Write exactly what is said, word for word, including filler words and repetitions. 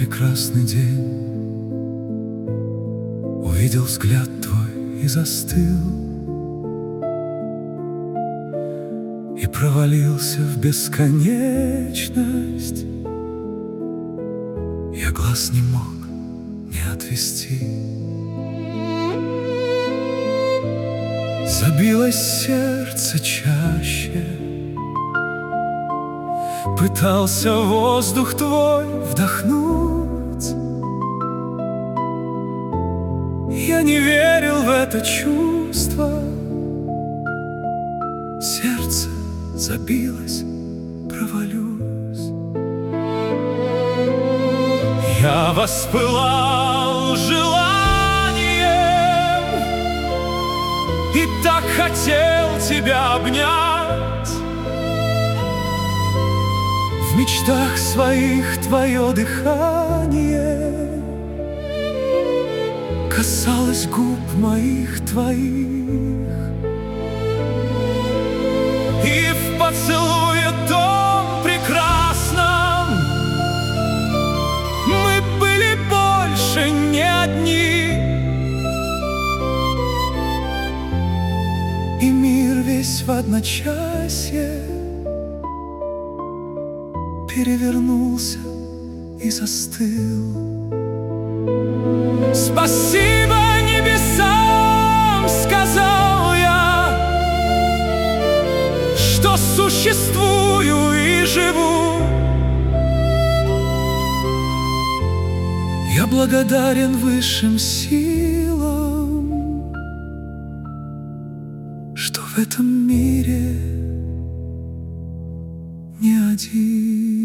прекрасный день увидел взгляд твой и застыл, и провалился в бесконечность. Я глаз не мог не отвести. Забилось сердце чаще, пытался воздух твой вдохнуть. Я не верил в это чувство. Сердце забилось, провалюсь. Я воспылал желанием и так хотел тебя обнять. В мечтах своих твое дыхание касалось губ моих твоих, и в поцелуе том прекрасном мы были больше не одни, и мир весь в одночасье перевернулся и застыл. Спасибо небесам, сказал я, что существую и живу. Я благодарен высшим силам, что в этом мире не один.